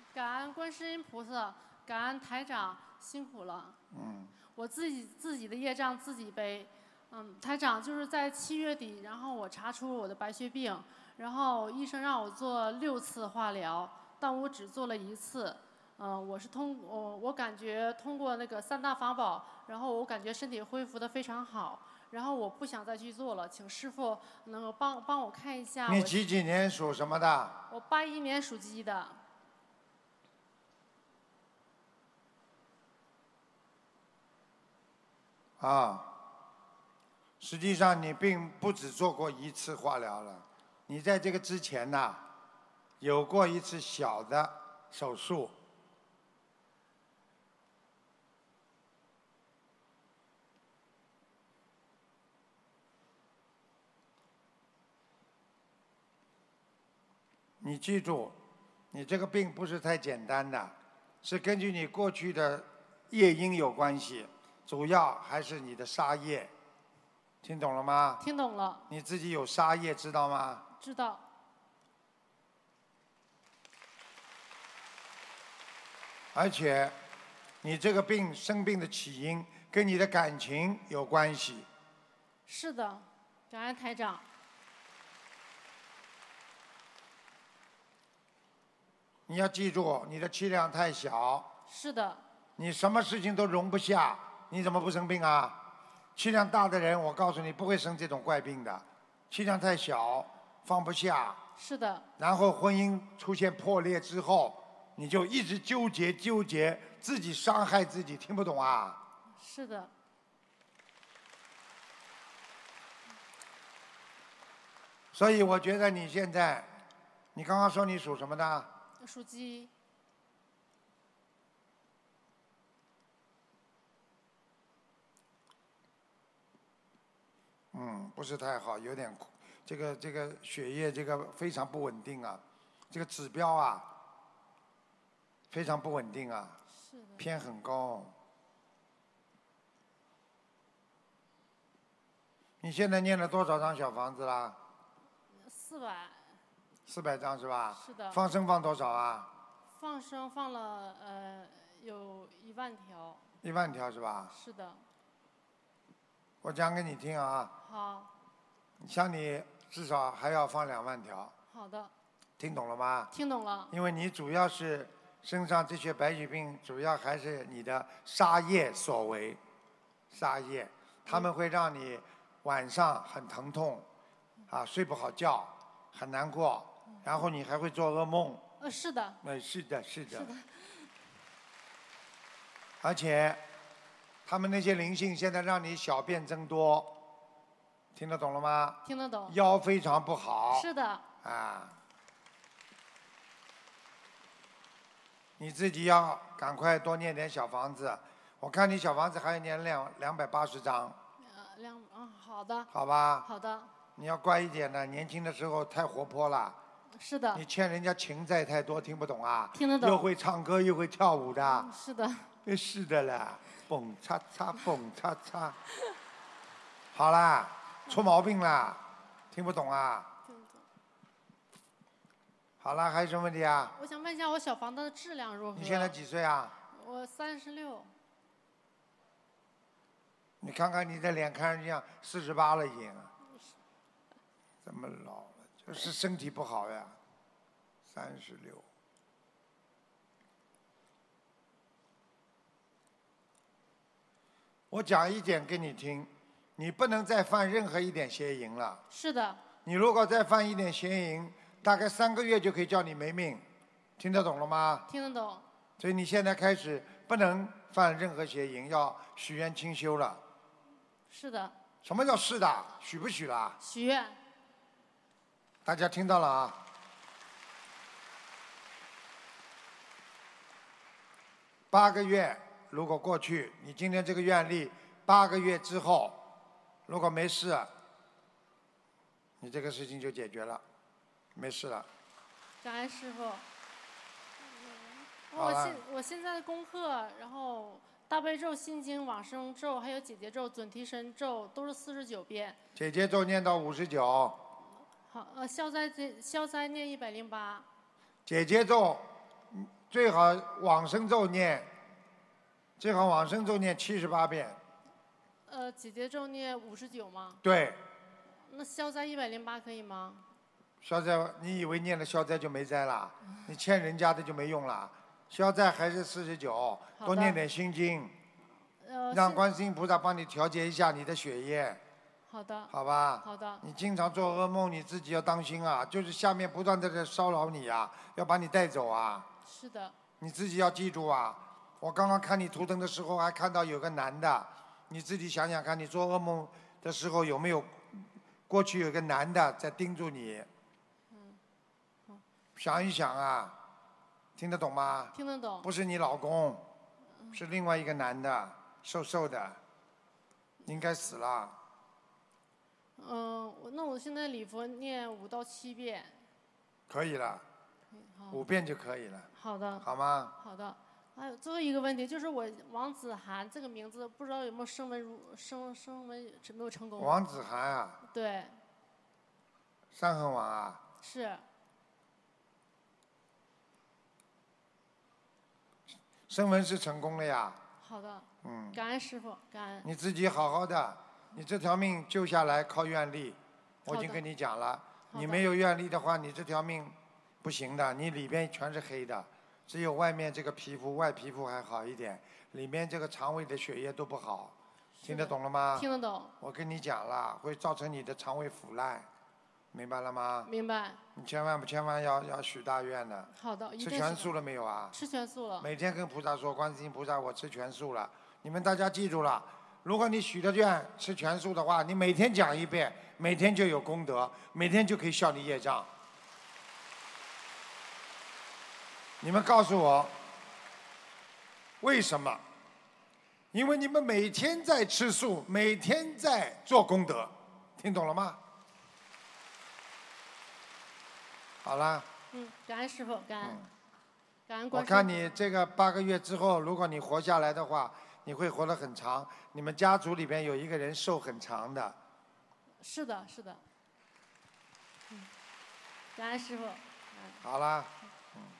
感恩观世音菩萨，感恩台长，辛苦了。我自己的业障自己背。台长就是在7月底，然后我查出我的白血病，然后医生让我做6次化疗，但我只做了1次。我感觉通过那个3大法宝，然后我感觉身体恢复得非常好，然后我不想再去做了，请师傅能够帮我看一下。 你几年属什么的？ 我81年属鸡的。 实际上你并不只做过1次化疗了，你在这个之前呢，有过1次小的手术。你记住，你这个病不是太简单的，是根据你过去的业因有关系，主要还是你的杀业。听懂了吗？ 听懂了。 你自己有杀业，知道吗？ 知道。 而且，你这个生病的起因跟你的感情有关系。 是的，感恩台长。 你要记住，你的气量太小。 是的。 你什么事情都容不下，你怎么不生病啊？气量大的人，我告诉你不会生这种怪病的。气量太小，放不下。 是的。 然后婚姻出现破裂之后，你就一直纠结，自己伤害自己，听不懂啊？ 是的。 所以我觉得你现在，你刚刚说你属什么的？ 属鸡。 不是太好，有点，这个血液这个非常不稳定啊，这个指标啊，非常不稳定啊，偏很高。你现在念了多少张小房子啦 ？400。 400张是吧？ 是的。 放生放多少啊？ 放生放了有1万条。 1万条是吧？ 是的。 我讲给你听啊。 好。 像你至少还要放2万条。 好的。 听懂了吗？ 听懂了。 因为你主要是身上这些白血病，主要还是你的杀业所为。杀业，他们会让你晚上很疼痛，睡不好觉，很难过，然后你还会做噩梦。 是的。 是的，是的。而且，他们那些灵性现在让你小便增多，听得懂了吗？ 听得懂。 腰非常不好。 是的。 你自己要赶快多念点小房子，我看你小房子还要念280张。 好的。 好吧。 好的。 你要乖一点的，年轻的时候太活泼了。 是的。 你欠人家情债太多，听不懂啊？ 听得懂。 又会唱歌又会跳舞的。 是的。 是的啦，蹦擦擦蹦擦擦。好啦，出毛病啦，听不懂啊？ 听不懂。 好了，还有什么问题啊？ 我想问一下，我小房子的质量如何？ 你现在几岁啊？ 我36。 你看看你的脸，看上去像48了已经。这么老了，就是身体不好呀。36。我讲一点给你听，你不能再犯任何一点邪淫了。 是的。 你如果再犯一点邪淫，大概3个月就可以叫你没命，听得懂了吗？ 听得懂。 所以你现在开始不能犯任何邪淫，要许愿清修了。 是的。 什么叫是的？许不许了？ 许愿。 大家听到了啊？8个月。如果过去你今天这个愿力8个月之后，如果没事，你这个事情就解决了，没事了。 感恩师傅。 好了。 我现在的功课，然后大悲咒、心经、往生咒，还有解结咒、准提神咒，都是49遍。 解结咒念到59。 好，消灾念108。 解结咒最好往生咒念78遍。 姐姐咒念59吗？ 对。 那消灾108可以吗？ 消灾，你以为念了消灾就没灾了？你欠人家的就没用了。消灾还是49，多念点心经，让观世音菩萨帮你调节一下你的血液。 好的。 好吧。 好的。 你经常做噩梦，你自己要当心啊！就是下面不断的在骚扰你啊，要把你带走啊。 是的。 你自己要记住啊！我刚刚看你图腾的时候，还看到有个男的，你自己想想看，你做噩梦的时候有没有过去有个男的在盯住你？想一想啊，听得懂吗？ 听得懂。 不是你老公，是另外一个男的，瘦瘦的，应该死了。 那我现在礼佛念5到7遍。 可以了，5遍就可以了。 好的。 好吗？ 好的。还有最后一个问题，就是我王子涵这个名字，不知道有没有声纹没有成功？ 王子涵啊？ 对。 三横王啊？ 是。 声纹是成功了呀。 好的。感恩师父，感恩。 你自己好好的，你这条命救下来靠愿力，我已经跟你讲了。你没有愿力的话，你这条命不行的，你里边全是黑的，只有外面这个皮肤，外皮肤还好一点，里面这个肠胃的血液都不好。听得懂了吗？ 听得懂。 我跟你讲了，会造成你的肠胃腐烂，明白了吗？ 明白。 你千万要许大愿的。 好的。 吃全素了没有啊？ 吃全素了。 每天跟菩萨说，观世音菩萨，我吃全素了。你们大家记住了，如果你许的愿吃全素的话，你每天讲1遍，每天就有功德，每天就可以消你业障。你们告诉我，为什么？因为你们每天在吃素，每天在做功德，听懂了吗？好了。 感恩师父，感恩。感恩观世音。我看你这个8个月之后，如果你活下来的话，你会活得很长。你们家族里边有一个人寿很长的。 是的，是的。感恩师父。 好了。